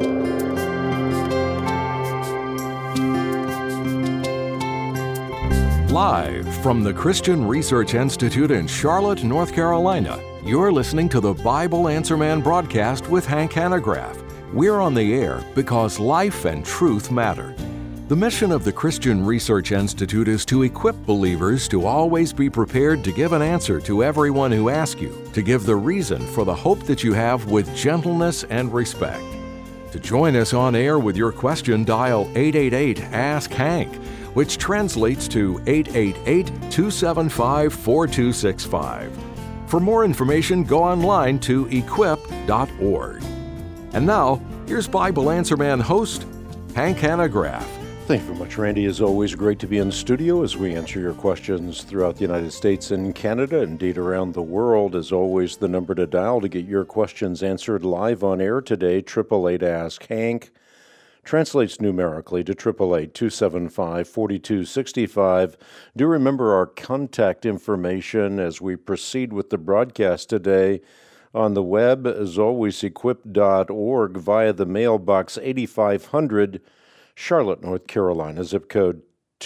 Live from the Christian Research Institute in Charlotte, North Carolina, you're listening to the Bible Answer Man broadcast with Hank Hanegraaff. We're on the air because life and truth matter. The mission of the Christian Research Institute is to equip believers to always be prepared to give an answer to everyone who asks you, to give the reason for the hope that you have with gentleness and respect. To join us on air with your question, dial 888-ASK-HANK, which translates to 888-275-4265. For more information, go online to equip.org. And now, here's Bible Answer Man host, Hank Hanegraaff. Thank you very much, Randy. As always, great to be in the studio as we answer your questions throughout the United States and Canada, indeed around the world. As always, the number to dial to get your questions answered live on air today, 888-ASK-HANK. Translates numerically to 888-275-4265. Do remember our contact information as we proceed with the broadcast today. On the web, as always, equip.org via the mailbox 8500, Charlotte, North Carolina, zip code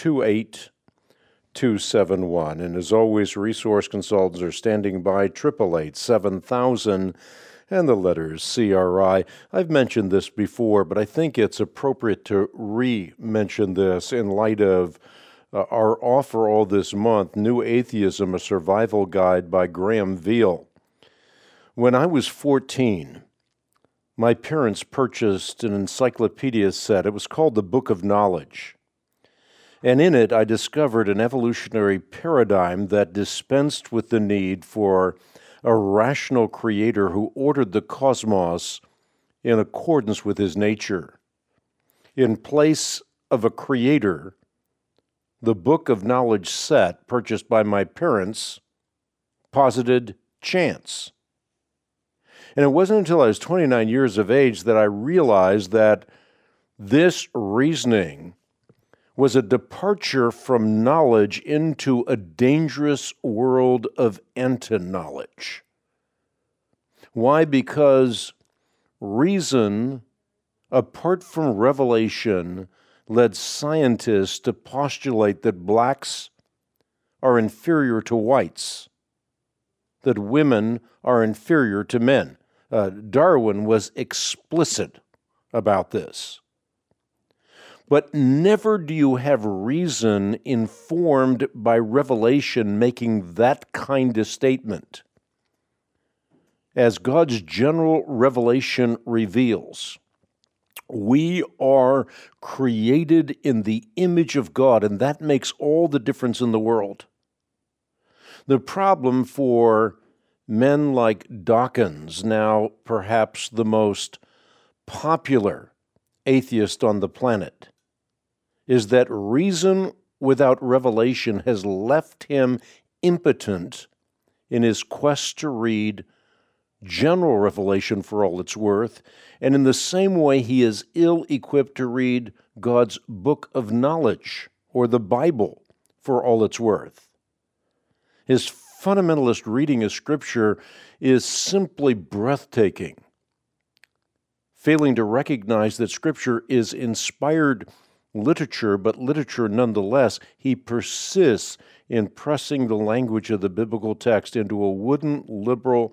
28271. And as always, resource consultants are standing by, 888-7000. And the letters CRI. I've mentioned this before, but I think it's appropriate to re-mention this in light of our offer all this month, New Atheism, A Survival Guide by Graham Veal. When I was 14, my parents purchased an encyclopedia set. It was called the Book of Knowledge. And in it, I discovered an evolutionary paradigm that dispensed with the need for a rational creator who ordered the cosmos in accordance with his nature. In place of a creator, the Book of Knowledge set, purchased by my parents, posited chance. And it wasn't until I was 29 years of age that I realized that this reasoning was a departure from knowledge into a dangerous world of anti-knowledge. Why? Because reason, apart from revelation, led scientists to postulate that blacks are inferior to whites, that women are inferior to men. Darwin was explicit about this. But never do you have reason informed by revelation making that kind of statement. As God's general revelation reveals, we are created in the image of God, and that makes all the difference in the world. The problem for men like Dawkins, now perhaps the most popular atheist on the planet, is that reason without revelation has left him impotent in his quest to read general revelation for all it's worth, and in the same way he is ill-equipped to read God's book of knowledge, or the Bible, for all it's worth. His fundamentalist reading of Scripture is simply breathtaking, failing to recognize that Scripture is inspired literature, but literature nonetheless. He persists in pressing the language of the biblical text into a wooden, literal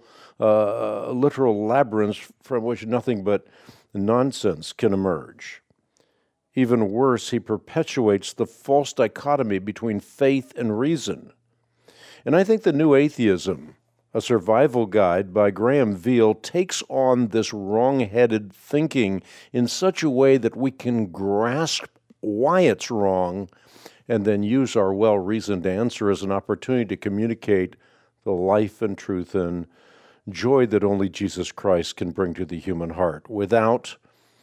labyrinth from which nothing but nonsense can emerge. Even worse, he perpetuates the false dichotomy between faith and reason. And I think the New Atheism, A Survival Guide by Graham Veal, takes on this wrong-headed thinking in such a way that we can grasp why it's wrong and then use our well-reasoned answer as an opportunity to communicate the life and truth and joy that only Jesus Christ can bring to the human heart. Without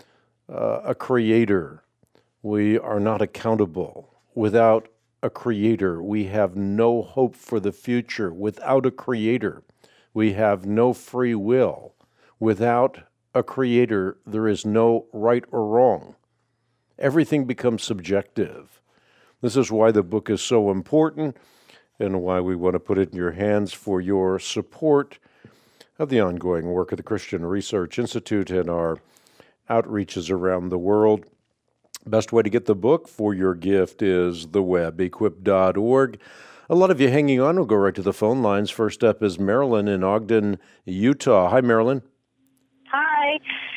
a creator, we are not accountable. Without a creator, we have no hope for the future. Without a creator, we have no free will. Without a creator, there is no right or wrong. Everything becomes subjective. This is why the book is so important and why we want to put it in your hands for your support of the ongoing work of the Christian Research Institute and our outreaches around the world. Best way to get the book for your gift is the web, equip.org. A lot of you hanging on. We'll go right to the phone lines. First up is Marilyn in Ogden, Utah. Hi, Marilyn. Hi.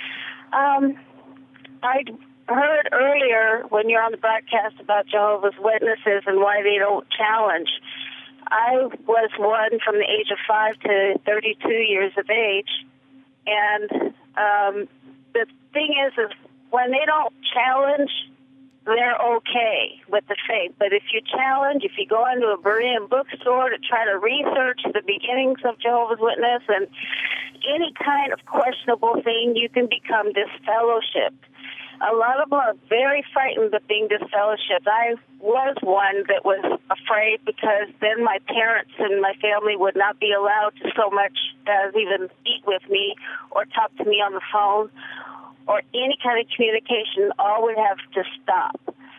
I heard earlier when you're on the broadcast about Jehovah's Witnesses and why they don't challenge. I was one from the age of 5 to 32 years of age, and the thing is when they don't challenge, they're okay with the faith. But if you challenge, if you go into a Berean bookstore to try to research the beginnings of Jehovah's Witness and any kind of questionable thing, you can become disfellowshipped. A lot of them are very frightened of being disfellowshipped. I was one that was afraid because then my parents and my family would not be allowed to so much as even eat with me or talk to me on the phone or any kind of communication. All would have to stop.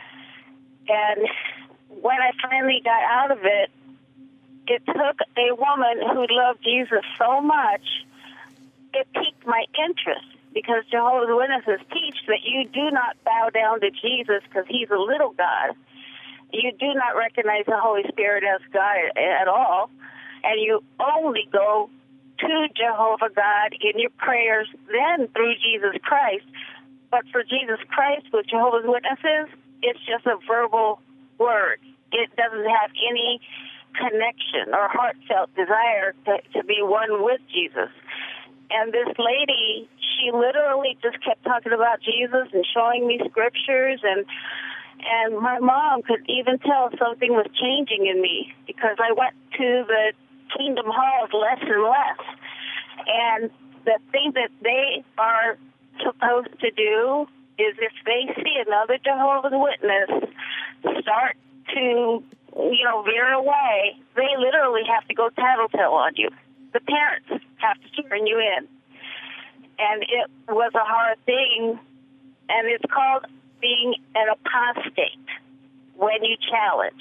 And when I finally got out of it, it took a woman who loved Jesus so much, it piqued my interest. Because Jehovah's Witnesses teach that you do not bow down to Jesus because he's a little God. You do not recognize the Holy Spirit as God at all. And you only go to Jehovah God in your prayers, then through Jesus Christ. But for Jesus Christ with Jehovah's Witnesses, it's just a verbal word. It doesn't have any connection or heartfelt desire to be one with Jesus. And this lady, she literally just kept talking about Jesus and showing me scriptures, and my mom could even tell something was changing in me because I went to the Kingdom Halls less and less. And the thing that they are supposed to do is if they see another Jehovah's Witness start to, veer away, they literally have to go tattletale on you. The parents have to turn you in. And it was a hard thing, and it's called being an apostate when you challenge.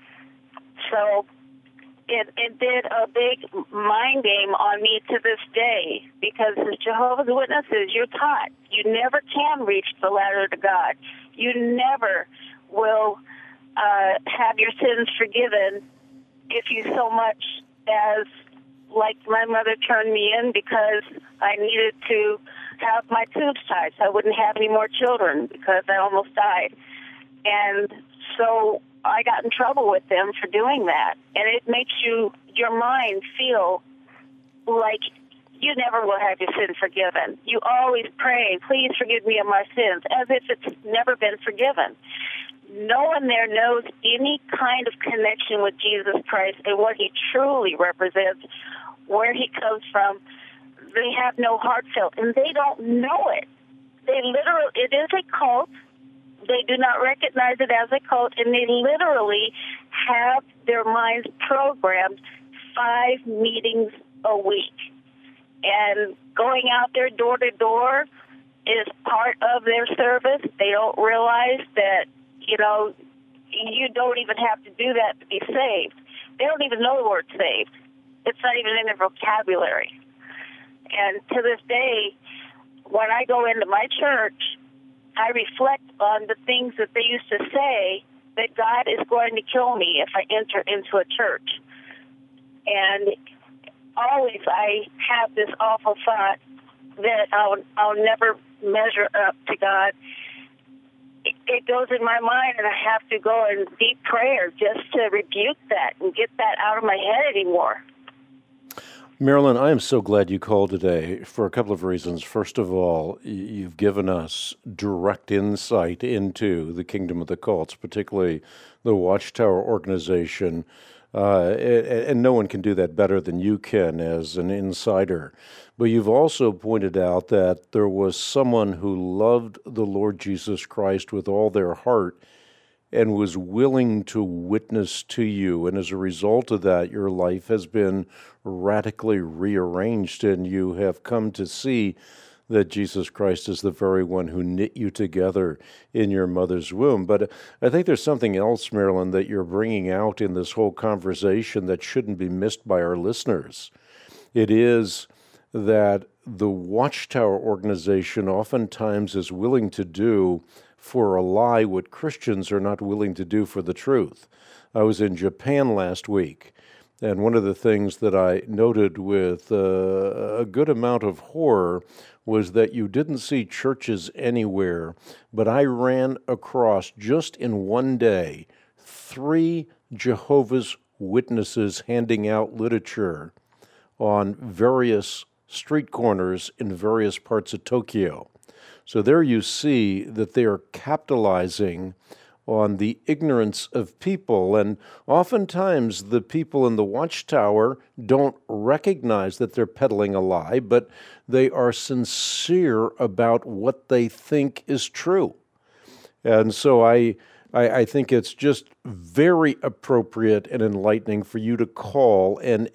So it did a big mind game on me to this day, because as Jehovah's Witnesses, you're taught you never can reach the ladder to God. You never will have your sins forgiven if you so much as, like my mother turned me in because I needed to have my tubes tied so I wouldn't have any more children because I almost died. And so I got in trouble with them for doing that. And it makes your mind feel like you never will have your sins forgiven. You always pray, please forgive me of my sins, as if it's never been forgiven. No one there knows any kind of connection with Jesus Christ and what he truly represents, where he comes from. They have no heartfelt, and they don't know it. It is a cult. They do not recognize it as a cult, and they literally have their minds programmed 5 meetings a week. And going out there door to door is part of their service. They don't realize that, you don't even have to do that to be saved. They don't even know the word saved. It's not even in their vocabulary. And to this day, when I go into my church, I reflect on the things that they used to say, that God is going to kill me if I enter into a church. And always I have this awful thought that I'll never measure up to God. It goes in my mind, and I have to go in deep prayer just to rebuke that and get that out of my head anymore. Marilyn, I am so glad you called today for a couple of reasons. First of all, you've given us direct insight into the kingdom of the cults, particularly the Watchtower organization, and no one can do that better than you can as an insider. But you've also pointed out that there was someone who loved the Lord Jesus Christ with all their heart and was willing to witness to you. And as a result of that, your life has been radically rearranged, and you have come to see that Jesus Christ is the very one who knit you together in your mother's womb. But I think there's something else, Marilyn, that you're bringing out in this whole conversation that shouldn't be missed by our listeners. It is that the Watchtower organization oftentimes is willing to do for a lie what Christians are not willing to do for the truth. I was in Japan last week, and one of the things that I noted with a good amount of horror was that you didn't see churches anywhere, but I ran across, just in one day, 3 Jehovah's Witnesses handing out literature on various street corners in various parts of Tokyo. So there you see that they are capitalizing on the ignorance of people, and oftentimes the people in the Watchtower don't recognize that they're peddling a lie, but they are sincere about what they think is true. And so I think it's just very appropriate and enlightening for you to call and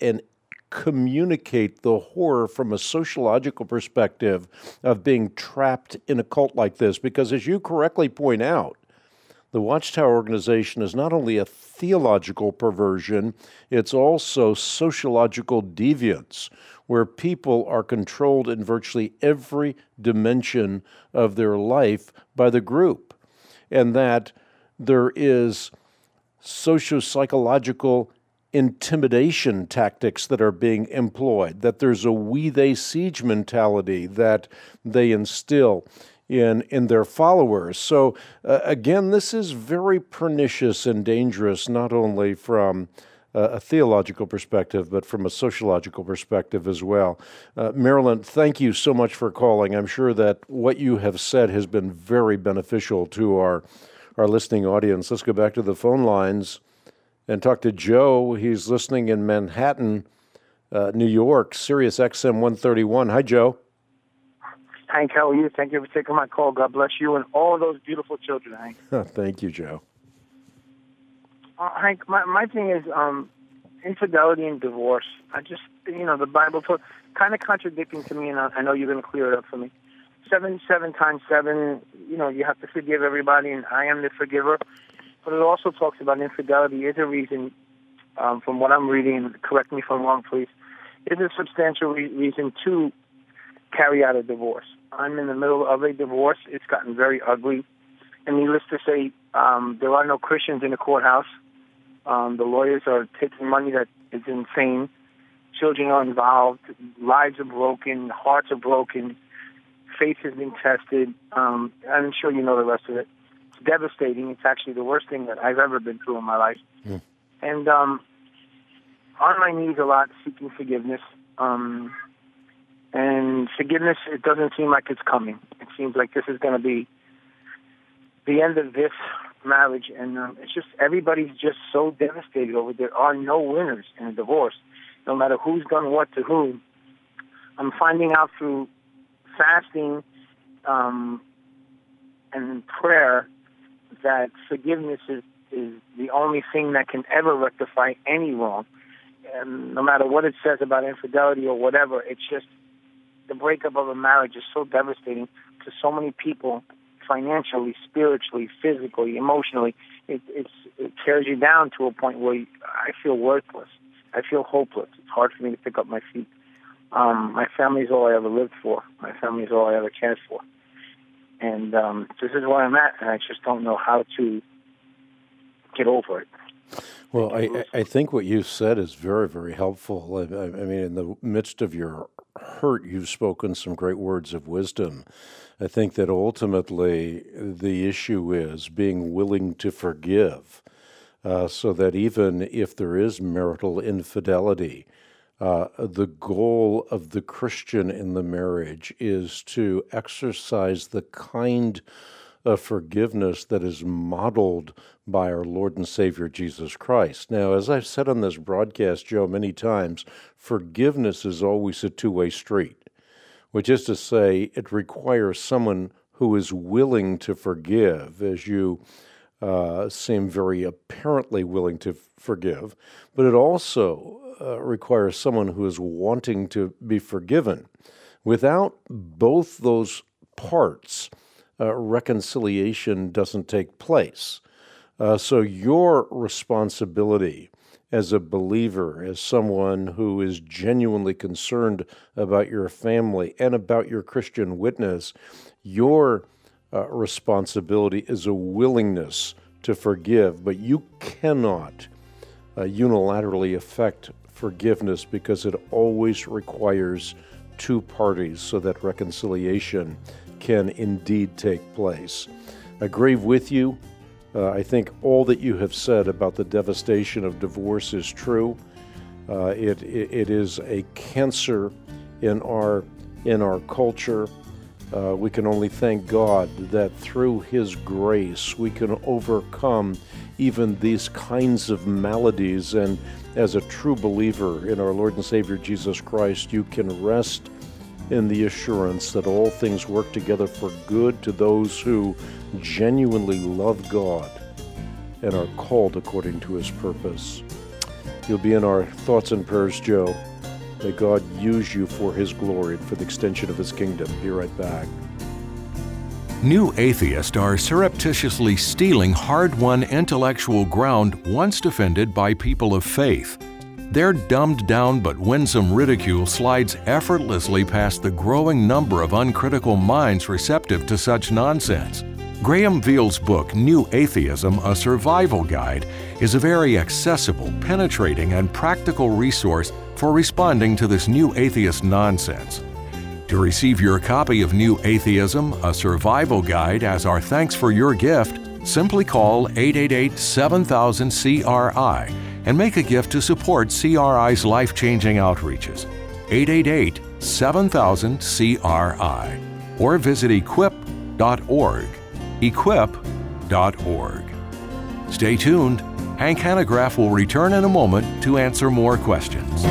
communicate the horror from a sociological perspective of being trapped in a cult like this, because as you correctly point out, the Watchtower organization is not only a theological perversion, it's also sociological deviance, where people are controlled in virtually every dimension of their life by the group, and that there is socio-psychological intimidation tactics that are being employed, that there's a we, they, siege mentality that they instill in their followers. So again, this is very pernicious and dangerous, not only from a theological perspective, but from a sociological perspective as well. Marilyn, thank you so much for calling. I'm sure that what you have said has been very beneficial to our listening audience. Let's go back to the phone lines and talk to Joe. He's listening in Manhattan, New York, Sirius XM 131. Hi, Joe. Hank, how are you? Thank you for taking my call. God bless you and all those beautiful children, Hank. Thank you, Joe. Hank, my thing is infidelity and divorce. I just, the Bible kind of contradicting to me, and I know you're going to clear it up for me. 7 times 7, you have to forgive everybody, and I am the forgiver. But it also talks about infidelity is a reason, from what I'm reading, correct me if I'm wrong, please, is a substantial reason to carry out a divorce. I'm in the middle of a divorce. It's gotten very ugly. And needless to say, there are no Christians in the courthouse. The lawyers are taking money that is insane. Children are involved. Lives are broken. Hearts are broken. Faith has been tested. I'm sure you know the rest of it. It's devastating. It's actually the worst thing that I've ever been through in my life. Mm. And on my knees a lot, seeking forgiveness. And forgiveness, it doesn't seem like it's coming. It seems like this is going to be the end of this marriage. And it's just, everybody's just so devastated over it. There are no winners in a divorce, no matter who's done what to who. I'm finding out through fasting and prayer that forgiveness is the only thing that can ever rectify any wrong. And no matter what it says about infidelity or whatever, it's just the breakup of a marriage is so devastating to so many people, financially, spiritually, physically, emotionally. It tears you down to a point where I feel worthless. I feel hopeless. It's hard for me to pick up my feet. My family is all I ever lived for. My family is all I ever cared for. And this is where I'm at, and I just don't know how to get over it. Well, I think what you said is very, very helpful. I mean, in the midst of your hurt, you've spoken some great words of wisdom. I think that ultimately the issue is being willing to forgive, so that even if there is marital infidelity, the goal of the Christian in the marriage is to exercise the kind of forgiveness that is modeled by our Lord and Savior Jesus Christ. Now, as I've said on this broadcast, Joe, many times, forgiveness is always a two-way street, which is to say it requires someone who is willing to forgive, as you seem very apparently willing to forgive, but it also requires someone who is wanting to be forgiven. Without both those parts, reconciliation doesn't take place. So your responsibility as a believer, as someone who is genuinely concerned about your family and about your Christian witness, your responsibility is a willingness to forgive, but you cannot unilaterally effect forgiveness because it always requires two parties so that reconciliation can indeed take place. I grieve with you. I think all that you have said about the devastation of divorce is true. It is a cancer in our culture. We can only thank God that through His grace we can overcome even these kinds of maladies. And as a true believer in our Lord and Savior Jesus Christ, you can rest in the assurance that all things work together for good to those who genuinely love God and are called according to His purpose. You'll be in our thoughts and prayers, Joe. May God use you for His glory and for the extension of His kingdom. Be right back. New atheists are surreptitiously stealing hard-won intellectual ground once defended by people of faith. Their dumbed-down but winsome ridicule slides effortlessly past the growing number of uncritical minds receptive to such nonsense. Graham Veal's book, New Atheism, A Survival Guide, is a very accessible, penetrating, and practical resource for responding to this new atheist nonsense. To receive your copy of New Atheism, A Survival Guide as our thanks for your gift, simply call 888-7000-CRI and make a gift to support CRI's life-changing outreaches. 888-7000-CRI or visit equip.org. equip.org. Stay tuned. Hank Hanegraaff will return in a moment to answer more questions.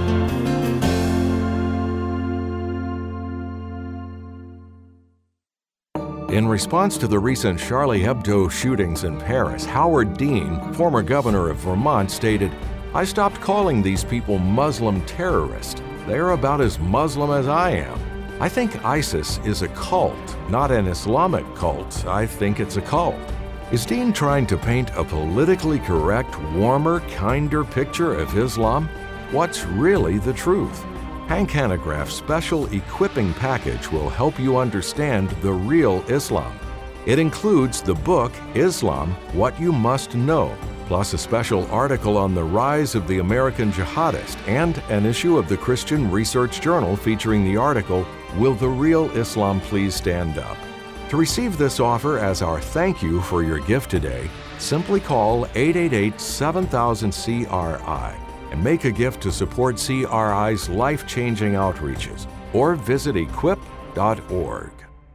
In response to the recent Charlie Hebdo shootings in Paris, Howard Dean, former governor of Vermont, stated, "I stopped calling these people Muslim terrorists. They're about as Muslim as I am. I think ISIS is a cult, not an Islamic cult. I think it's a cult." Is Dean trying to paint a politically correct, warmer, kinder picture of Islam? What's really the truth? Hank Hanegraaff's special equipping package will help you understand the real Islam. It includes the book, Islam, What You Must Know, plus a special article on the rise of the American jihadist and an issue of the Christian Research Journal featuring the article, Will the Real Islam Please Stand Up? To receive this offer as our thank you for your gift today, simply call 888-7000-CRI and make a gift to support CRI's life-changing outreaches, or visit equip.org.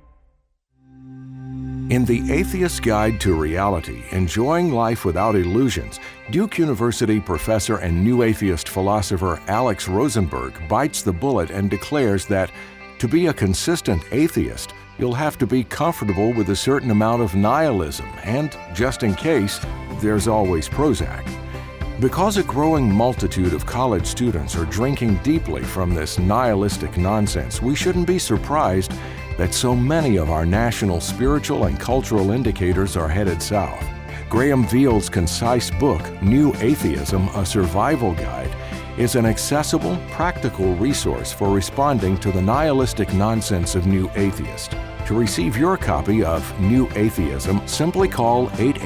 In The Atheist's Guide to Reality, Enjoying Life Without Illusions, Duke University professor and new atheist philosopher Alex Rosenberg bites the bullet and declares that to be a consistent atheist, you'll have to be comfortable with a certain amount of nihilism, and, just in case, there's always Prozac. Because a growing multitude of college students are drinking deeply from this nihilistic nonsense, we shouldn't be surprised that so many of our national spiritual and cultural indicators are headed south. Graham Veal's concise book, New Atheism, A Survival Guide, is an accessible, practical resource for responding to the nihilistic nonsense of New Atheist. To receive your copy of New Atheism, simply call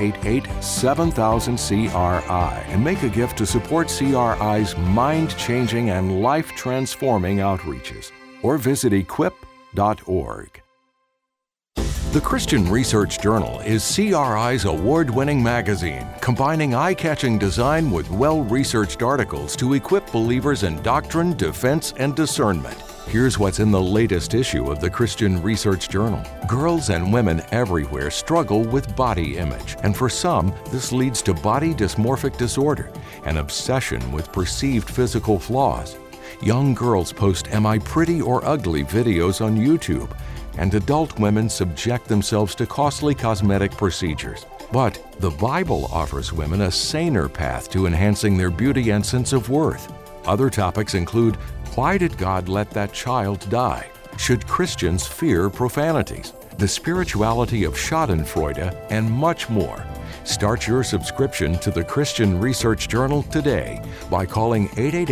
888-7000-CRI and make a gift to support CRI's mind-changing and life-transforming outreaches, or visit equip.org. The Christian Research Journal is CRI's award-winning magazine, combining eye-catching design with well-researched articles to equip believers in doctrine, defense, and discernment. Here's what's in the latest issue of the Christian Research Journal. Girls and women everywhere struggle with body image, and for some, this leads to body dysmorphic disorder, an obsession with perceived physical flaws. Young girls post "Am I pretty or ugly?" videos on YouTube, and adult women subject themselves to costly cosmetic procedures. But the Bible offers women a saner path to enhancing their beauty and sense of worth. Other topics include, why did God let that child die? Should Christians fear profanities? The spirituality of Schadenfreude, and much more. Start your subscription to the Christian Research Journal today by calling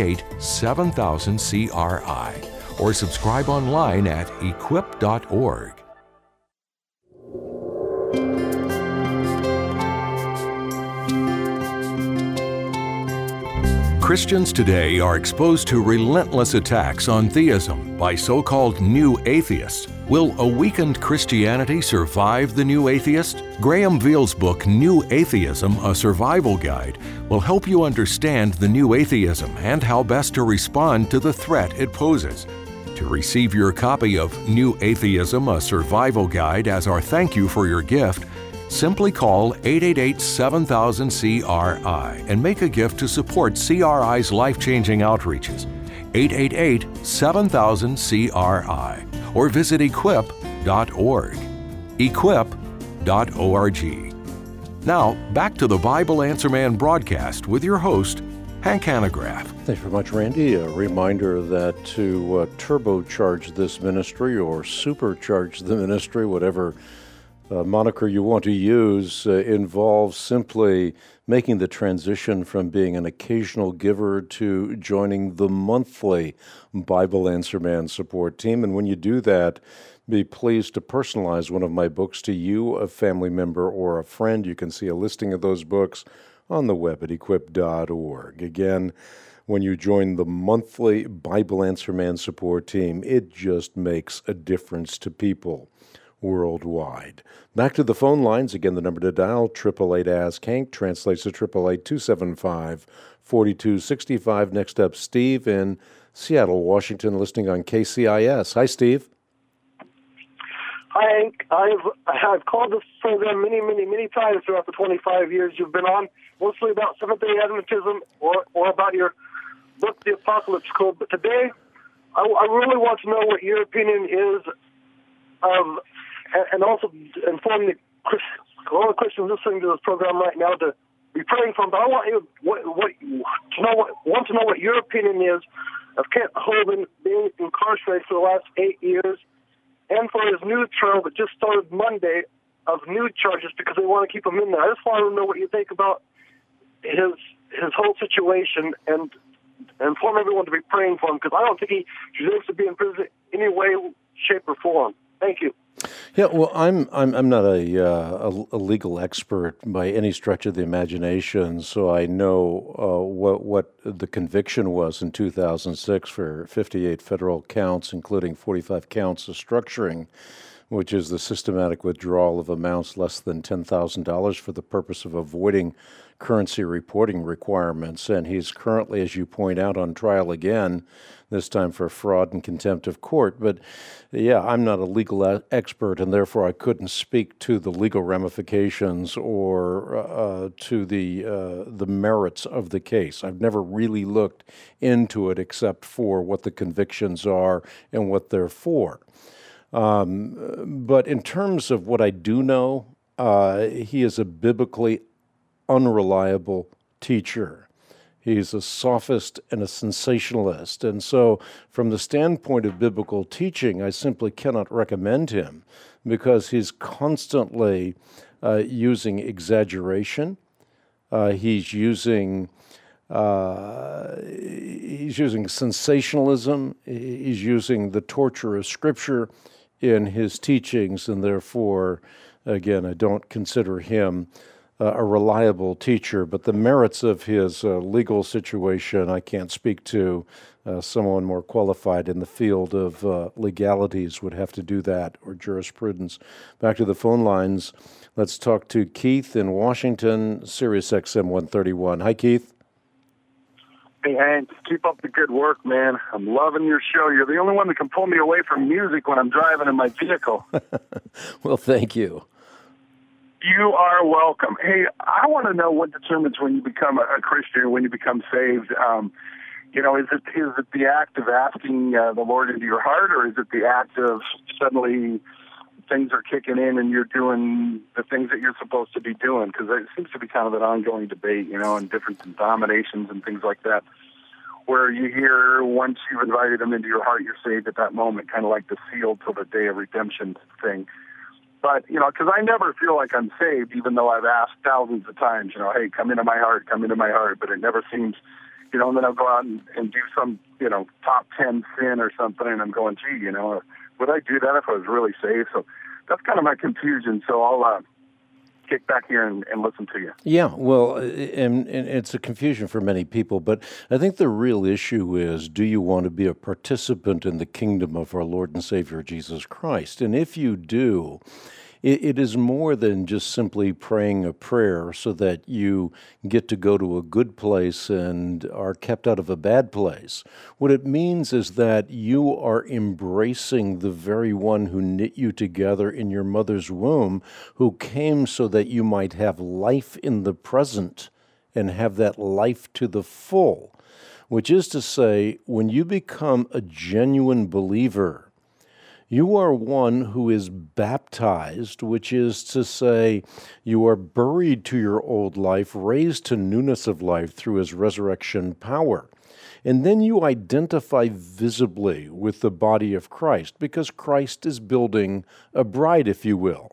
888-7000-CRI or subscribe online at equip.org. Christians today are exposed to relentless attacks on theism by so-called new atheists. Will a weakened Christianity survive the new atheist? Graham Veal's book, New Atheism, A Survival Guide, will help you understand the new atheism and how best to respond to the threat it poses. To receive your copy of New Atheism, A Survival Guide as our thank you for your gift, simply call 888-7000-CRI and make a gift to support CRI's life-changing outreaches. 888-7000-CRI or visit equip.org. Equip.org. Now, back to the Bible Answer Man broadcast with your host, Hank Hanegraaff. Thanks very much, Randy. A reminder that to turbocharge this ministry or supercharge the ministry, whatever moniker you want to use, involves simply making the transition from being an occasional giver to joining the monthly Bible Answer Man support team. And when you do that, be pleased to personalize one of my books to you, a family member, or a friend. You can see a listing of those books on the web at equip.org. Again, when you join the monthly Bible Answer Man support team, it just makes a difference to people worldwide. Back to the phone lines. Again, the number to dial, 888-ASK-HANK, translates to 888-275-4265. Next up, Steve in Seattle, Washington, listening on KCIS. Hi, Steve. Hi, Hank. I've called this program many times throughout the 25 years you've been on, mostly about Seventh-day Adventism or about your book, The Apocalypse Code. But today, I really want to know what your opinion is of, and also inform all the Christians listening to this program right now to be praying for them. But I want you to know what your opinion is of Kent Hovind being incarcerated for the last 8 years, and for his new trial that just started Monday of new charges because they want to keep him in there. I just want to know what you think about his whole situation and inform everyone to be praying for him, because I don't think he deserves to be in prison in any way, shape, or form. Thank you. Yeah, well, I'm not a legal expert by any stretch of the imagination, so I know what the conviction was in 2006 for 58 federal counts, including 45 counts of structuring, which is the systematic withdrawal of amounts less than $10,000 for the purpose of avoiding currency reporting requirements. And he's currently, as you point out, on trial again, this time for fraud and contempt of court. But yeah, I'm not a legal expert, and therefore I couldn't speak to the legal ramifications or to the merits of the case. I've never really looked into it except for what the convictions are and what they're for. But in terms of what I do know, he is a biblically unreliable teacher. He's a sophist and a sensationalist. And so from the standpoint of biblical teaching, I simply cannot recommend him because he's constantly using exaggeration. He's using sensationalism. He's using the torture of Scripture in his teachings, and therefore, again, I don't consider him a reliable teacher, but the merits of his legal situation I can't speak to. Someone more qualified in the field of legalities would have to do that, or jurisprudence. Back to the phone lines. Let's talk to Keith in Washington, Sirius XM 131. Hi, Keith. Hey, Hank, keep up the good work, man. I'm loving your show. You're the only one that can pull me away from music when I'm driving in my vehicle. Well, thank you. You are welcome. Hey, I want to know what determines when you become a Christian, when you become saved. Is it the act of asking the Lord into your heart, or is it the act of suddenly things are kicking in and you're doing the things that you're supposed to be doing? Because it seems to be kind of an ongoing debate, in different denominations and things like that, where you hear once you've invited them into your heart, you're saved at that moment, kind of like the sealed till the day of redemption thing. But, because I never feel like I'm saved, even though I've asked thousands of times, hey, come into my heart, but it never seems, and then I'll go out and do some, top 10 sin or something, and I'm going, gee, would I do that if I was really saved? So that's kind of my confusion. So I'll kick back here and listen to you. Yeah, well, and it's a confusion for many people, but I think the real issue is, do you want to be a participant in the kingdom of our Lord and Savior Jesus Christ? And if you do, it is more than just simply praying a prayer so that you get to go to a good place and are kept out of a bad place. What it means is that you are embracing the very one who knit you together in your mother's womb, who came so that you might have life in the present and have that life to the full, which is to say, when you become a genuine believer, you are one who is baptized, which is to say, you are buried to your old life, raised to newness of life through his resurrection power. And then you identify visibly with the body of Christ, because Christ is building a bride, if you will,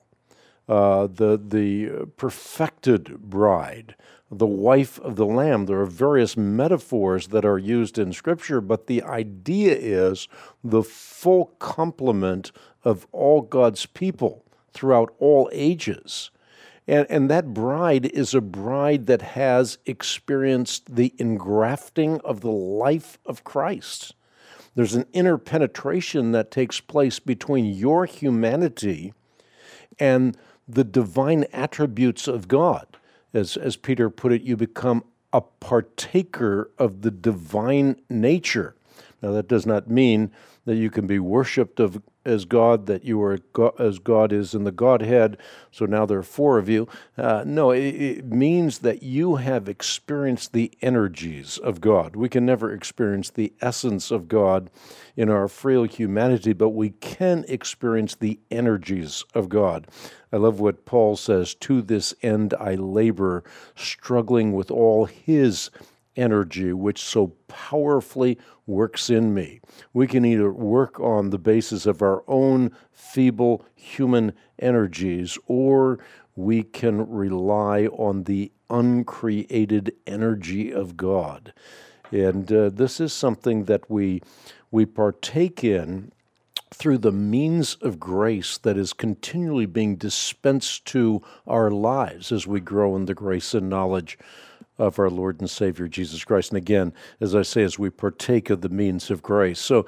the perfected bride, the wife of the Lamb. There are various metaphors that are used in Scripture, but the idea is the full complement of all God's people throughout all ages. And that bride is a bride that has experienced the engrafting of the life of Christ. There's an interpenetration that takes place between your humanity and the divine attributes of God. As Peter put it, you become a partaker of the divine nature. Now, that does not mean that you can be worshipped as God, that you are as God is in the Godhead, so now there are four of you. No, it means that you have experienced the energies of God. We can never experience the essence of God in our frail humanity, but we can experience the energies of God. I love what Paul says, "To this end I labor, struggling with all his energy, which so powerfully works in me." We can either work on the basis of our own feeble human energies, or we can rely on the uncreated energy of God. And this is something that we partake in through the means of grace that is continually being dispensed to our lives as we grow in the grace and knowledge of our Lord and Savior Jesus Christ. And again, as I say, as we partake of the means of grace. So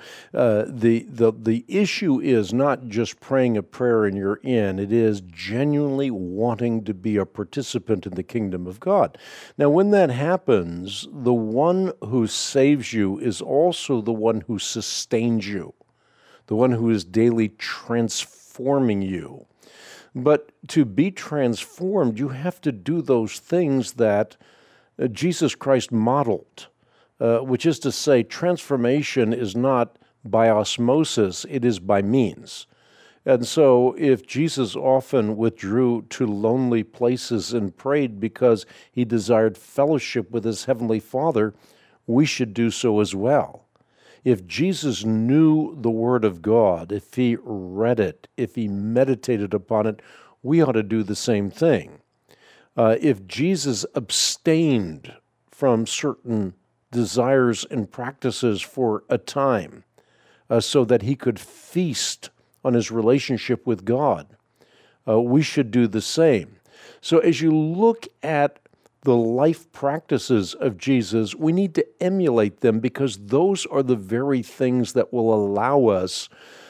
the issue is not just praying a prayer and you're in. It is genuinely wanting to be a participant in the kingdom of God. Now, when that happens, the one who saves you is also the one who sustains you, the one who is daily transforming you. But to be transformed, you have to do those things that Jesus Christ modeled, which is to say, transformation is not by osmosis, it is by means. And so if Jesus often withdrew to lonely places and prayed because he desired fellowship with his heavenly Father, we should do so as well. If Jesus knew the Word of God, if he read it, if he meditated upon it, we ought to do the same thing. If Jesus abstained from certain desires and practices for a time so that he could feast on his relationship with God, we should do the same. So as you look at the life practices of Jesus, we need to emulate them, because those are the very things that will allow us,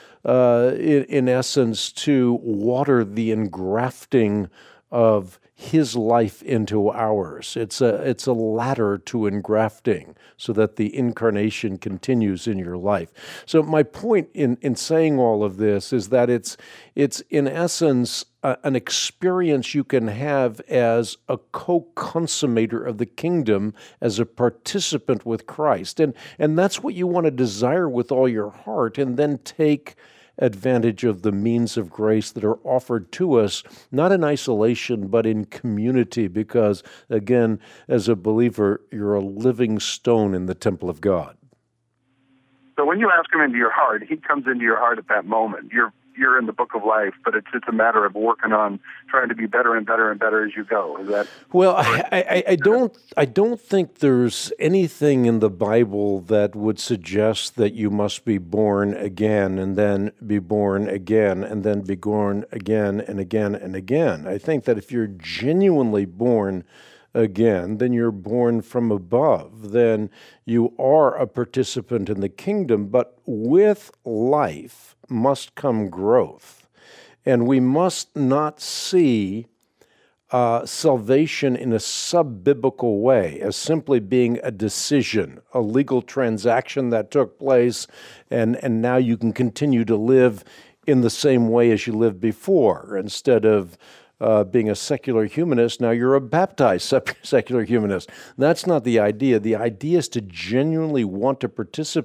in essence, to water the engrafting of his life into ours. It's a ladder to engrafting so that the incarnation continues in your life. So my point in saying all of this is that it's in essence an experience you can have as a co-consummator of the kingdom, as a participant with Christ. And that's what you want to desire with all your heart, and then take advantage of the means of grace that are offered to us, not in isolation, but in community, because, again, as a believer, you're a living stone in the temple of God. So when you ask him into your heart, he comes into your heart at that moment. You're you're in the book of life, but it's a matter of working on trying to be better and better and better as you go. Is that well? I don't think there's anything in the Bible that would suggest that you must be born again and then be born again and then be born again and again and again. I think that if you're genuinely born again, then you're born from above. Then you are a participant in the kingdom, but with life must come growth. And we must not see salvation in a sub-biblical way as simply being a decision, a legal transaction that took place, and now you can continue to live in the same way as you lived before. Instead of being a secular humanist, now you're a baptized secular humanist. That's not the idea. The idea is to genuinely want to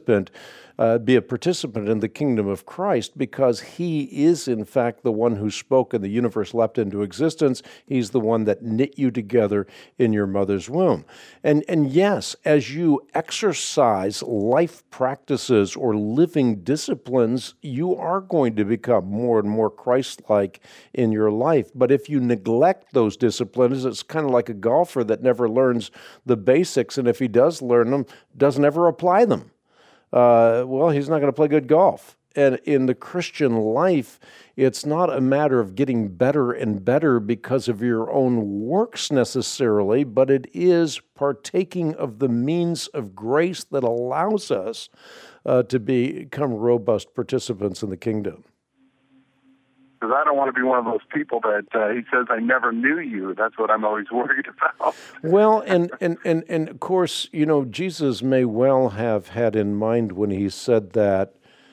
be a participant in the kingdom of Christ, because he is, in fact, the one who spoke and the universe leapt into existence. He's the one that knit you together in your mother's womb. And yes, as you exercise life practices or living disciplines, you are going to become more and more Christ-like in your life. But if you neglect those disciplines, it's kind of like a golfer that never learns the basics, and if he does learn them, doesn't ever apply them. Well, he's not going to play good golf. And in the Christian life, it's not a matter of getting better and better because of your own works necessarily, but it is partaking of the means of grace that allows us to become robust participants in the kingdom. Because I don't want to be one of those people that he says, I never knew you. That's what I'm always worried about. Well, and of course, Jesus may well have had in mind when he said that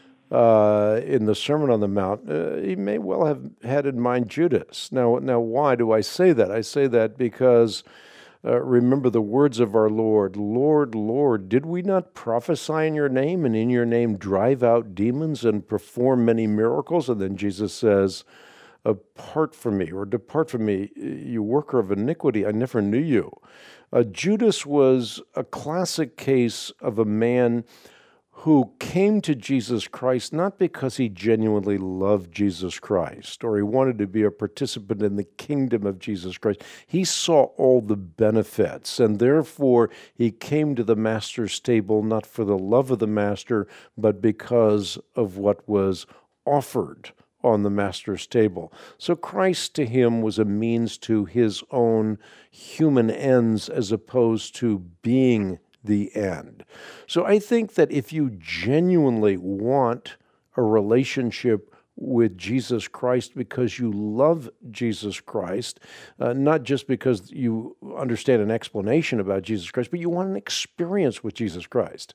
in the Sermon on the Mount, he may well have had in mind Judas. Now, why do I say that? I say that because remember the words of our Lord, Lord, Lord, did we not prophesy in your name and in your name drive out demons and perform many miracles? And then Jesus says, apart from me, or depart from me, you worker of iniquity, I never knew you. Judas was a classic case of a man who came to Jesus Christ not because he genuinely loved Jesus Christ or he wanted to be a participant in the kingdom of Jesus Christ. He saw all the benefits, and therefore he came to the master's table not for the love of the master, but because of what was offered on the master's table. So Christ to him was a means to his own human ends as opposed to being the end. So I think that if you genuinely want a relationship with Jesus Christ because you love Jesus Christ, not just because you understand an explanation about Jesus Christ, but you want an experience with Jesus Christ.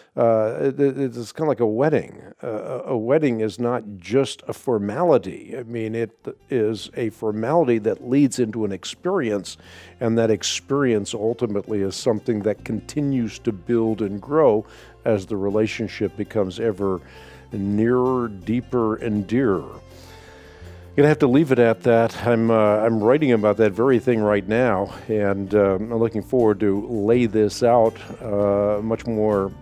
It's kind of like a wedding. A wedding is not just a formality. I mean, it is a formality that leads into an experience, and that experience ultimately is something that continues to build and grow as the relationship becomes ever nearer, deeper, and dearer. I'm going to have to leave it at that. I'm writing about that very thing right now, and I'm looking forward to lay this out much more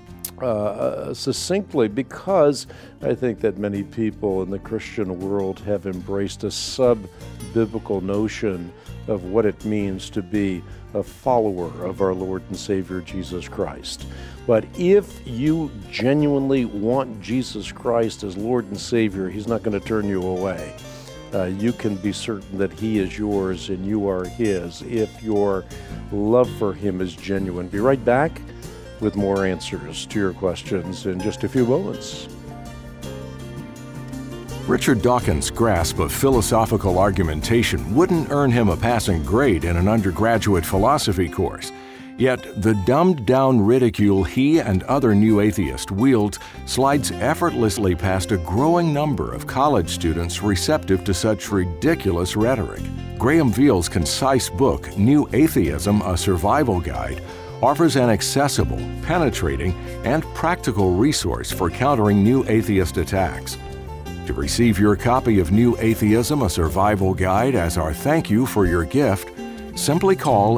succinctly, because I think that many people in the Christian world have embraced a sub-biblical notion of what it means to be a follower of our Lord and Savior Jesus Christ. But if you genuinely want Jesus Christ as Lord and Savior, He's not going to turn you away. You can be certain that He is yours and you are His if your love for Him is genuine. Be right back with more answers to your questions in just a few moments. Richard Dawkins' grasp of philosophical argumentation wouldn't earn him a passing grade in an undergraduate philosophy course. Yet the dumbed-down ridicule he and other new atheists wield slides effortlessly past a growing number of college students receptive to such ridiculous rhetoric. Graham Veal's concise book, New Atheism, A Survival Guide, offers an accessible, penetrating, and practical resource for countering new atheist attacks. To receive your copy of New Atheism, A Survival Guide as our thank you for your gift, simply call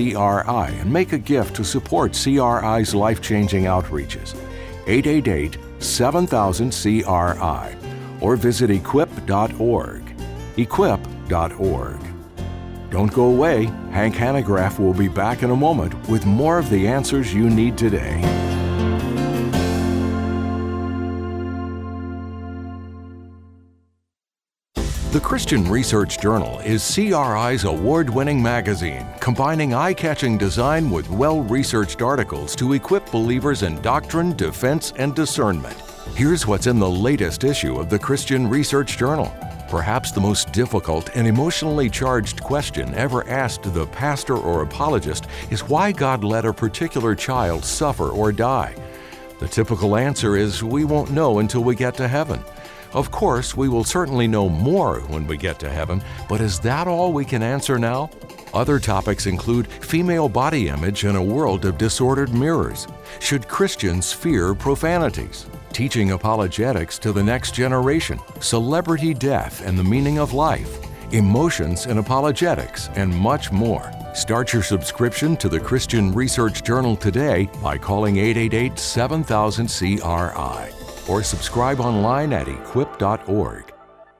888-7000-CRI and make a gift to support CRI's life-changing outreaches. 888 888-7000-CRI or visit equip.org. Equip.org. Don't go away. Hank Hanegraaff will be back in a moment with more of the answers you need today. The Christian Research Journal is CRI's award-winning magazine, combining eye-catching design with well-researched articles to equip believers in doctrine, defense, and discernment. Here's what's in the latest issue of the Christian Research Journal. Perhaps the most difficult and emotionally charged question ever asked the pastor or apologist is why God let a particular child suffer or die. The typical answer is we won't know until we get to heaven. Of course, we will certainly know more when we get to heaven, but is that all we can answer now? Other topics include female body image in a world of disordered mirrors. Should Christians fear profanities? Teaching apologetics to the next generation, celebrity death and the meaning of life, emotions in apologetics, and much more. Start your subscription to the Christian Research Journal today by calling 888-7000-CRI or subscribe online at equip.org.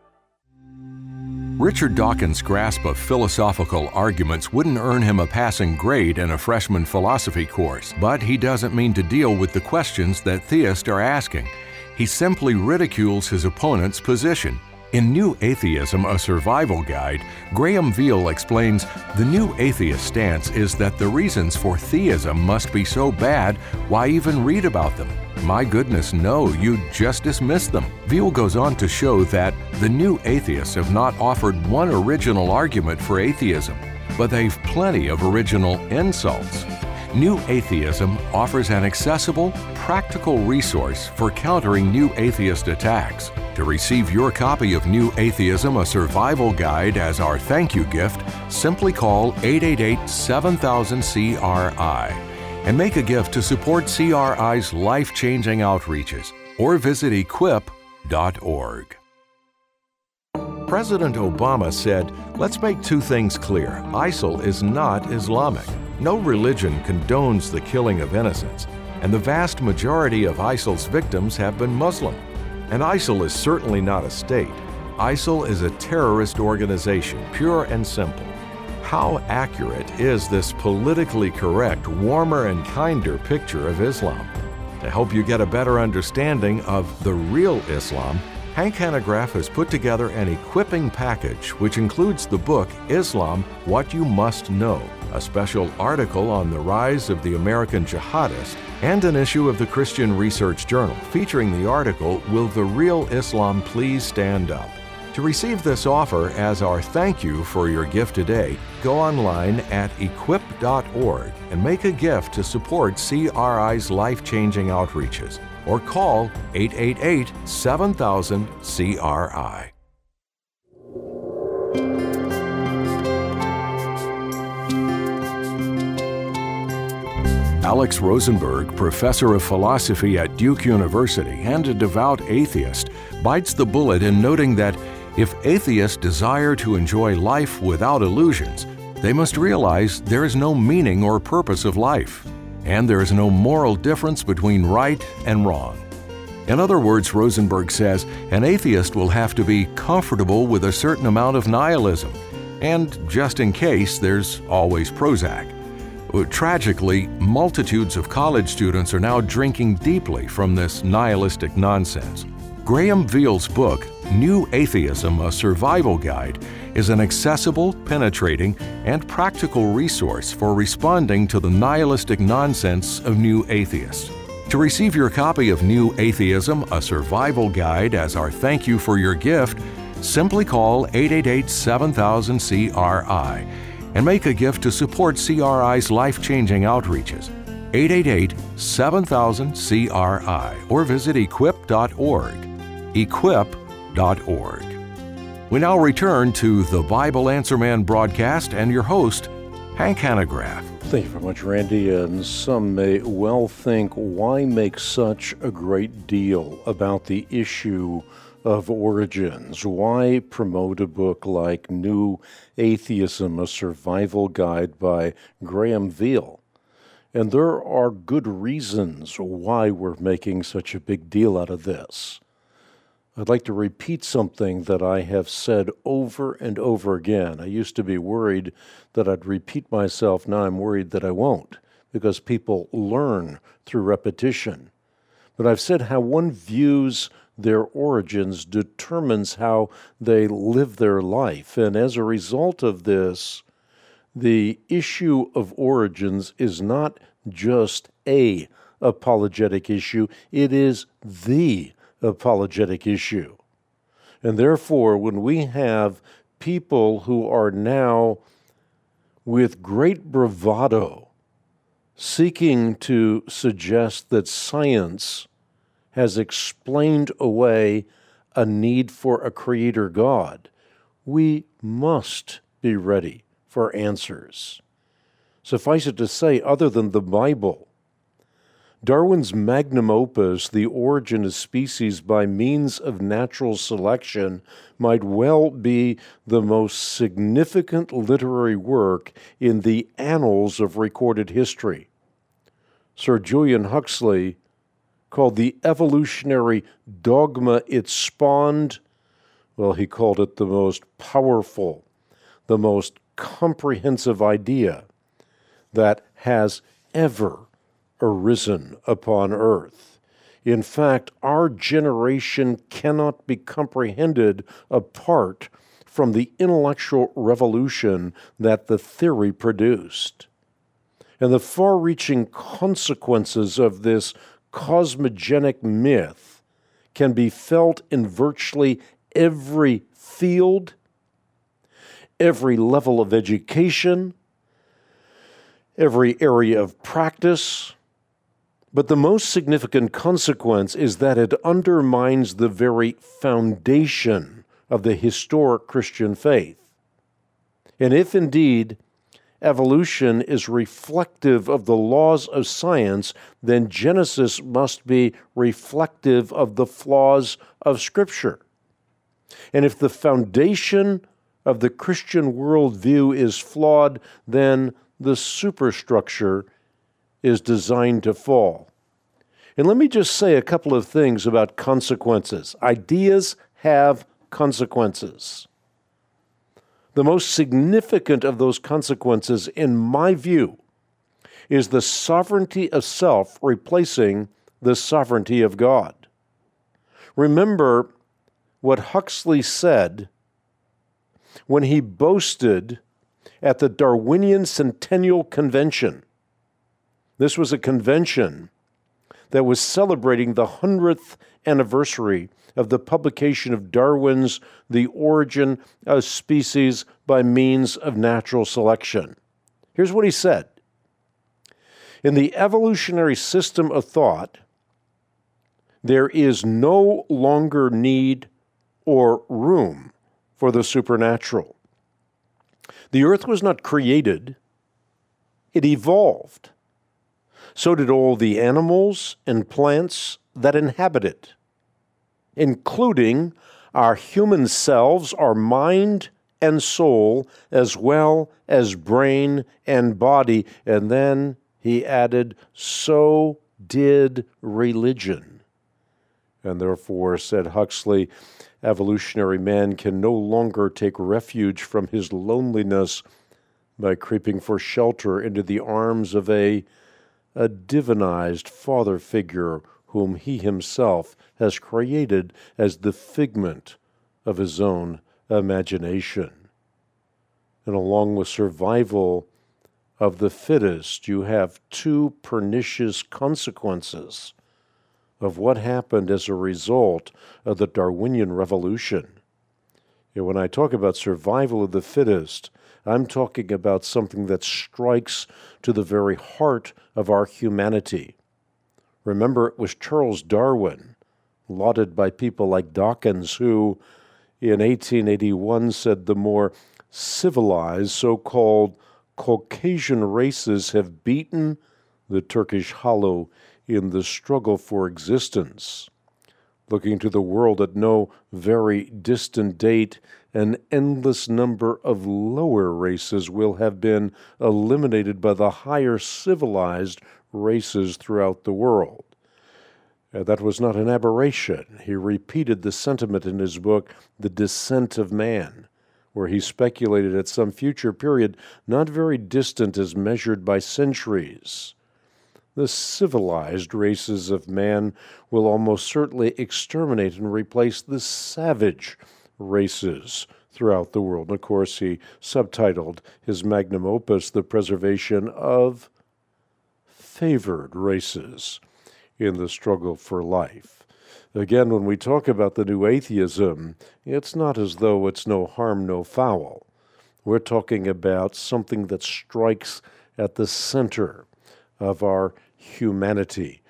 Richard Dawkins' grasp of philosophical arguments wouldn't earn him a passing grade in a freshman philosophy course, but he doesn't mean to deal with the questions that theists are asking. He simply ridicules his opponent's position. In New Atheism, a Survival Guide, Graham Veal explains, the New Atheist stance is that the reasons for theism must be so bad, why even read about them? My goodness, no, you just dismiss them. Veal goes on to show that the New Atheists have not offered one original argument for atheism, but they've plenty of original insults. New Atheism offers an accessible, practical resource for countering New Atheist attacks. To receive your copy of New Atheism, a Survival Guide as our thank you gift, simply call 888-7000-CRI and make a gift to support CRI's life-changing outreaches or visit equip.org. President Obama said, "Let's make two things clear. ISIL is not Islamic. No religion condones the killing of innocents, and the vast majority of ISIL's victims have been Muslim. And ISIL is certainly not a state. ISIL is a terrorist organization, pure and simple." How accurate is this politically correct, warmer and kinder picture of Islam? To help you get a better understanding of the real Islam, Hank Hanegraaff has put together an equipping package which includes the book Islam, What You Must Know, a special article on the rise of the American jihadist, and an issue of the Christian Research Journal featuring the article, Will the Real Islam Please Stand Up? To receive this offer as our thank you for your gift today, go online at equip.org and make a gift to support CRI's life-changing outreaches, or call 888-7000-CRI. Alex Rosenberg, professor of philosophy at Duke University and a devout atheist, bites the bullet in noting that if atheists desire to enjoy life without illusions, they must realize there is no meaning or purpose of life, and there is no moral difference between right and wrong. In other words, Rosenberg says, an atheist will have to be comfortable with a certain amount of nihilism, and just in case, there's always Prozac. Tragically, multitudes of college students are now drinking deeply from this nihilistic nonsense. Graham Veal's book, New Atheism, a Survival Guide, is an accessible, penetrating, and practical resource for responding to the nihilistic nonsense of new atheists. To receive your copy of New Atheism, a Survival Guide as our thank you for your gift, simply call 888-7000-CRI and make a gift to support CRI's life-changing outreaches. 888-7000-CRI or visit equip.org. Equip.org. We now return to the Bible Answer Man broadcast and your host, Hank Hanegraaff. Thank you very much, Randy. And some may well think, why make such a great deal about the issue of origins? Why promote a book like New Atheism, a Survival Guide by Graham Veal? And there are good reasons why we're making such a big deal out of this. I'd like to repeat something that I have said over and over again. I used to be worried that I'd repeat myself. Now I'm worried that I won't, because people learn through repetition. But I've said how one views their origins determines how they live their life. And as a result of this, the issue of origins is not just a apologetic issue, it is the apologetic issue. And therefore, when we have people who are now, with great bravado, seeking to suggest that science has explained away a need for a creator God, we must be ready for answers. Suffice it to say, other than the Bible, Darwin's magnum opus, The Origin of Species by Means of Natural Selection, might well be the most significant literary work in the annals of recorded history. Sir Julian Huxley called the evolutionary dogma it spawned, well, he called it the most powerful, the most comprehensive idea that has ever arisen upon earth. In fact, our generation cannot be comprehended apart from the intellectual revolution that the theory produced. And the far-reaching consequences of this cosmogenic myth can be felt in virtually every field, every level of education, every area of practice. But the most significant consequence is that it undermines the very foundation of the historic Christian faith. And if indeed evolution is reflective of the laws of science, then Genesis must be reflective of the flaws of Scripture. And if the foundation of the Christian worldview is flawed, then the superstructure is designed to fall. And let me just say a couple of things about consequences. Ideas have consequences. The most significant of those consequences, in my view, is the sovereignty of self replacing the sovereignty of God. Remember what Huxley said when he boasted at the Darwinian Centennial Convention. This was a convention that was celebrating the 100th anniversary of the publication of Darwin's The Origin of Species by Means of Natural Selection. Here's what he said. In the evolutionary system of thought, there is no longer need or room for the supernatural. The earth was not created, it evolved. So did all the animals and plants that inhabit it, including our human selves, our mind and soul, as well as brain and body. And then he added, so did religion. And therefore, said Huxley, evolutionary man can no longer take refuge from his loneliness by creeping for shelter into the arms of a divinized father figure whom he himself has created as the figment of his own imagination. And along with survival of the fittest, you have two pernicious consequences of what happened as a result of the Darwinian Revolution. And when I talk about survival of the fittest, I'm talking about something that strikes to the very heart of our humanity. Remember, it was Charles Darwin, lauded by people like Dawkins, who in 1881 said the more civilized so-called Caucasian races have beaten the Turkish Hollow in the struggle for existence. Looking to the world at no very distant date, an endless number of lower races will have been eliminated by the higher civilized races throughout the world. That was not an aberration. He repeated the sentiment in his book, The Descent of Man, where he speculated at some future period not very distant as measured by centuries. The civilized races of man will almost certainly exterminate and replace the savage races throughout the world. And of course, he subtitled his magnum opus, The Preservation of Favored Races in the Struggle for Life. Again, when we talk about the new atheism, it's not as though it's no harm, no foul. We're talking about something that strikes at the center of our humanity.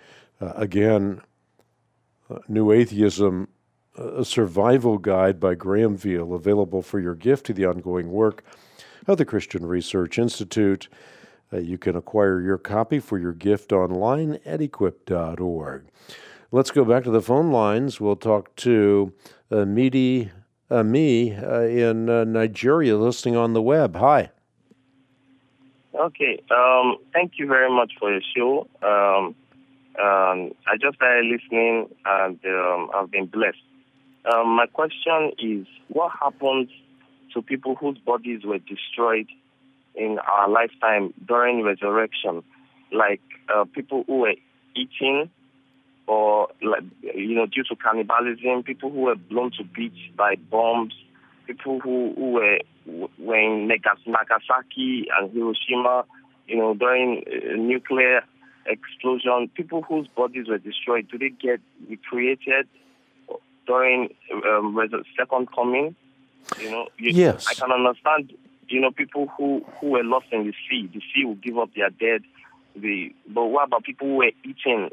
New Atheism, a survival guide by Graham Veal, available for your gift to the ongoing work of the Christian Research Institute. You can acquire your copy for your gift online at equip.org. Let's go back to the phone lines. We'll talk to Ami in Nigeria, listening on the web. Hi. Okay. Thank you very much for your show. I just started listening, and I've been blessed. My question is, what happens to people whose bodies were destroyed in our lifetime during resurrection? Like people who were eating, or due to cannibalism, people who were blown to bits by bombs, people who were in Nagasaki and Hiroshima, during nuclear explosion, people whose bodies were destroyed, do they get recreated during second coming? Yes. I can understand, people who were lost in the sea will give up their dead. But what about people who were eating?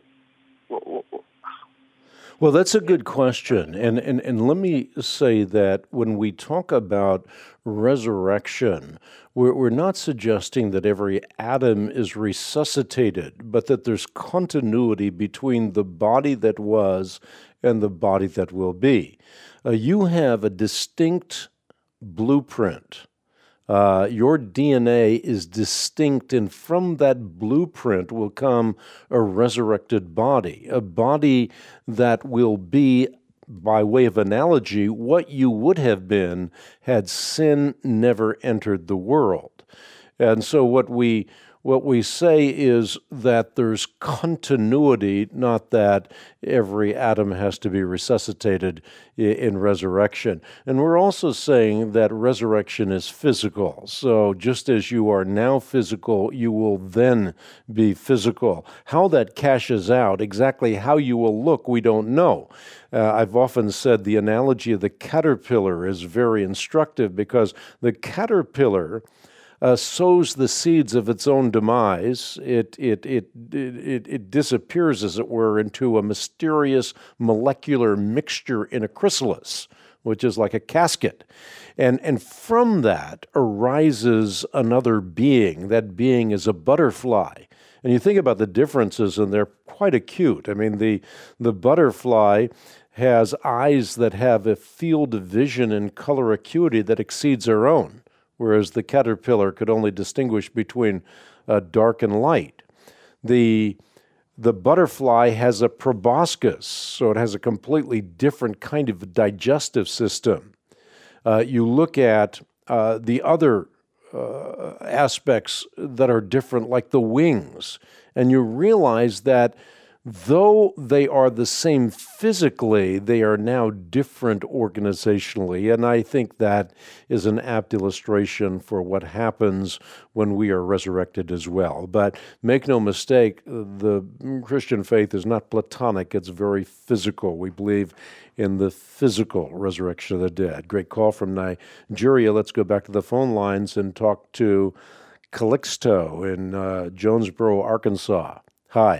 Well, that's a good question. And let me say that when we talk about resurrection, we're not suggesting that every atom is resuscitated, but that there's continuity between the body that was and the body that will be. You have a distinct blueprint. Your DNA is distinct, and from that blueprint will come a resurrected body, a body that will be, by way of analogy, what you would have been had sin never entered the world. And so what we say is that there's continuity, not that every atom has to be resuscitated in resurrection. And we're also saying that resurrection is physical. So just as you are now physical, you will then be physical. How that cashes out, exactly how you will look, we don't know. I've often said the analogy of the caterpillar is very instructive, because the caterpillar sows the seeds of its own demise. It disappears, as it were, into a mysterious molecular mixture in a chrysalis, which is like a casket. And from that arises another being. That being is a butterfly. And you think about the differences, and they're quite acute. I mean, the butterfly has eyes that have a field of vision and color acuity that exceeds our own, whereas the caterpillar could only distinguish between dark and light. The butterfly has a proboscis, so it has a completely different kind of digestive system. You look at the other aspects that are different, like the wings, and you realize that though they are the same physically, they are now different organizationally. And I think that is an apt illustration for what happens when we are resurrected as well. But make no mistake, the Christian faith is not Platonic, it's very physical. We believe in the physical resurrection of the dead. Great call from Nigeria. Let's go back to the phone lines and talk to Calixto in Jonesboro, Arkansas. Hi.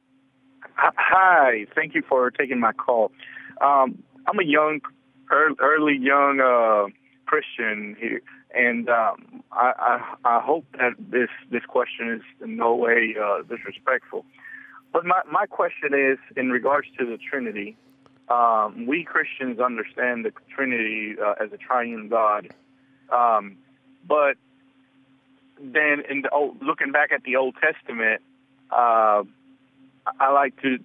Hi, thank you for taking my call. I'm a early young Christian here, and I hope that this question is in no way disrespectful. But my question is in regards to the Trinity. we Christians understand the Trinity as a triune God. But then looking back at the Old Testament, I like to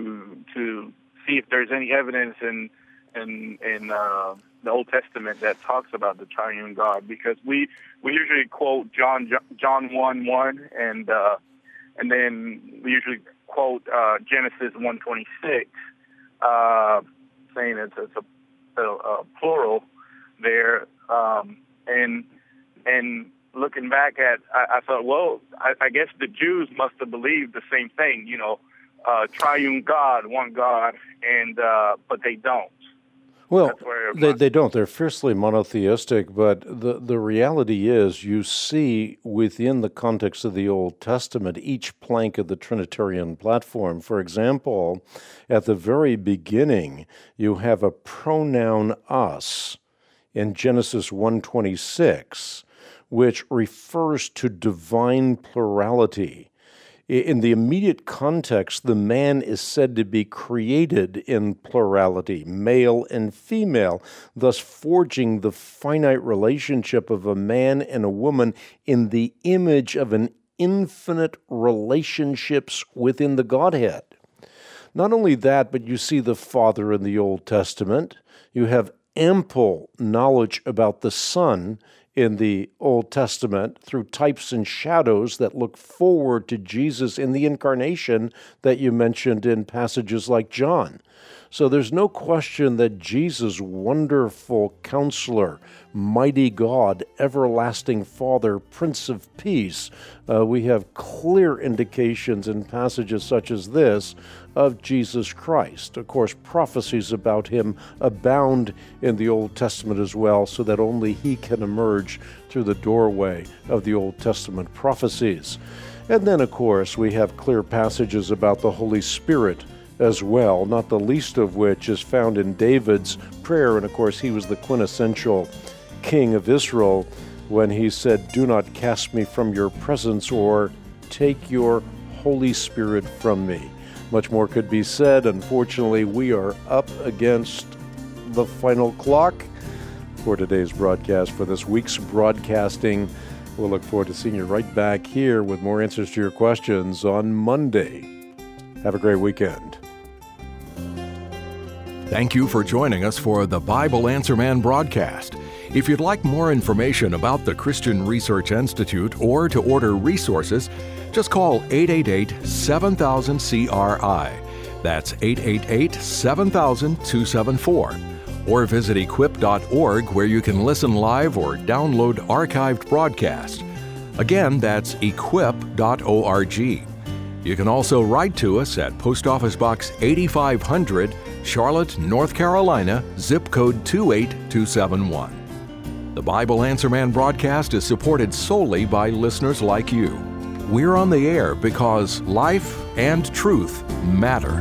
see if there's any evidence in the Old Testament that talks about the triune God, because we usually quote John 1:1 and then we usually quote Genesis 1:26, saying it's a plural there, and looking back at, I thought, well, I guess the Jews must have believed the same thing, triune God, one God, and but they don't. Well, they don't. They're fiercely monotheistic, but the reality is you see within the context of the Old Testament each plank of the Trinitarian platform. For example, at the very beginning, you have a pronoun us in Genesis 1:26, which refers to divine plurality. In the immediate context, the man is said to be created in plurality, male and female, thus forging the finite relationship of a man and a woman in the image of an infinite relationships within the Godhead. Not only that, but you see the Father in the Old Testament. You have ample knowledge about the Son in the Old Testament through types and shadows that look forward to Jesus in the incarnation that you mentioned in passages like John. So there's no question that Jesus, wonderful Counselor, mighty God, everlasting Father, Prince of Peace, we have clear indications in passages such as this of Jesus Christ. Of course, prophecies about him abound in the Old Testament as well, so that only he can emerge through the doorway of the Old Testament prophecies. And then, of course, we have clear passages about the Holy Spirit as well, not the least of which is found in David's prayer. And of course, he was the quintessential king of Israel when he said, "Do not cast me from your presence," or "Take your Holy Spirit from me." Much more could be said. Unfortunately, we are up against the final clock for today's broadcast, for this week's broadcasting. We'll look forward to seeing you right back here with more answers to your questions on Monday. Have a great weekend. Thank you for joining us for the Bible Answer Man broadcast. If you'd like more information about the Christian Research Institute or to order resources, just call 888-7000-CRI. That's 888-7000-274. Or visit equip.org, where you can listen live or download archived broadcasts. Again, that's equip.org. You can also write to us at Post Office Box 8500, Charlotte, North Carolina, zip code 28271. The Bible Answer Man broadcast is supported solely by listeners like you. We're on the air because life and truth matter.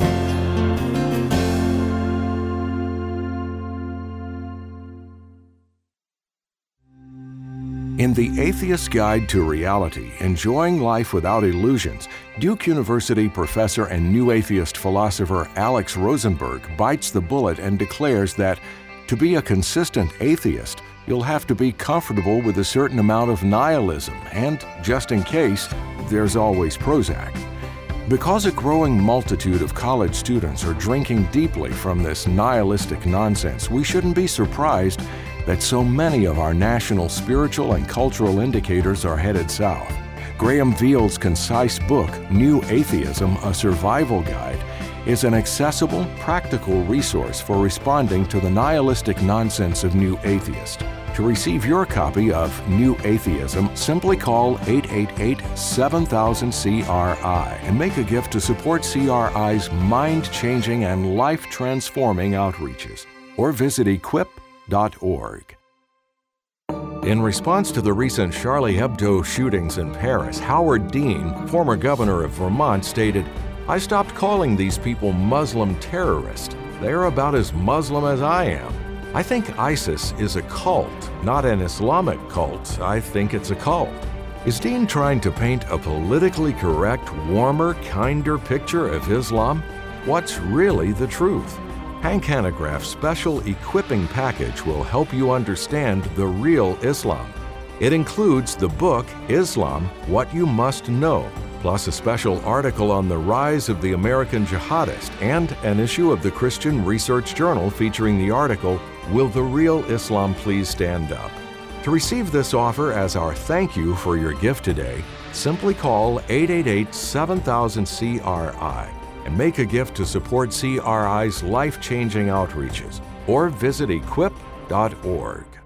In The Atheist's Guide to Reality, Enjoying Life Without Illusions, Duke University professor and new atheist philosopher Alex Rosenberg bites the bullet and declares that to be a consistent atheist, you'll have to be comfortable with a certain amount of nihilism, and, just in case, there's always Prozac. Because a growing multitude of college students are drinking deeply from this nihilistic nonsense, we shouldn't be surprised that so many of our national spiritual and cultural indicators are headed south. Graham Veal's concise book, New Atheism, A Survival Guide, is an accessible, practical resource for responding to the nihilistic nonsense of New Atheist. To receive your copy of New Atheism, simply call 888-7000-CRI and make a gift to support CRI's mind-changing and life-transforming outreaches. Or visit equip.org. In response to the recent Charlie Hebdo shootings in Paris, Howard Dean, former governor of Vermont, stated, "I stopped calling these people Muslim terrorists. They're about as Muslim as I am. I think ISIS is a cult, not an Islamic cult. I think it's a cult." Is Dean trying to paint a politically correct, warmer, kinder picture of Islam? What's really the truth? Hank Hanegraaff's special equipping package will help you understand the real Islam. It includes the book, Islam, What You Must Know, plus a special article on the rise of the American jihadist and an issue of the Christian Research Journal featuring the article, Will the Real Islam Please Stand Up? To receive this offer as our thank you for your gift today, simply call 888-7000-CRI and make a gift to support CRI's life-changing outreaches, or visit equip.org.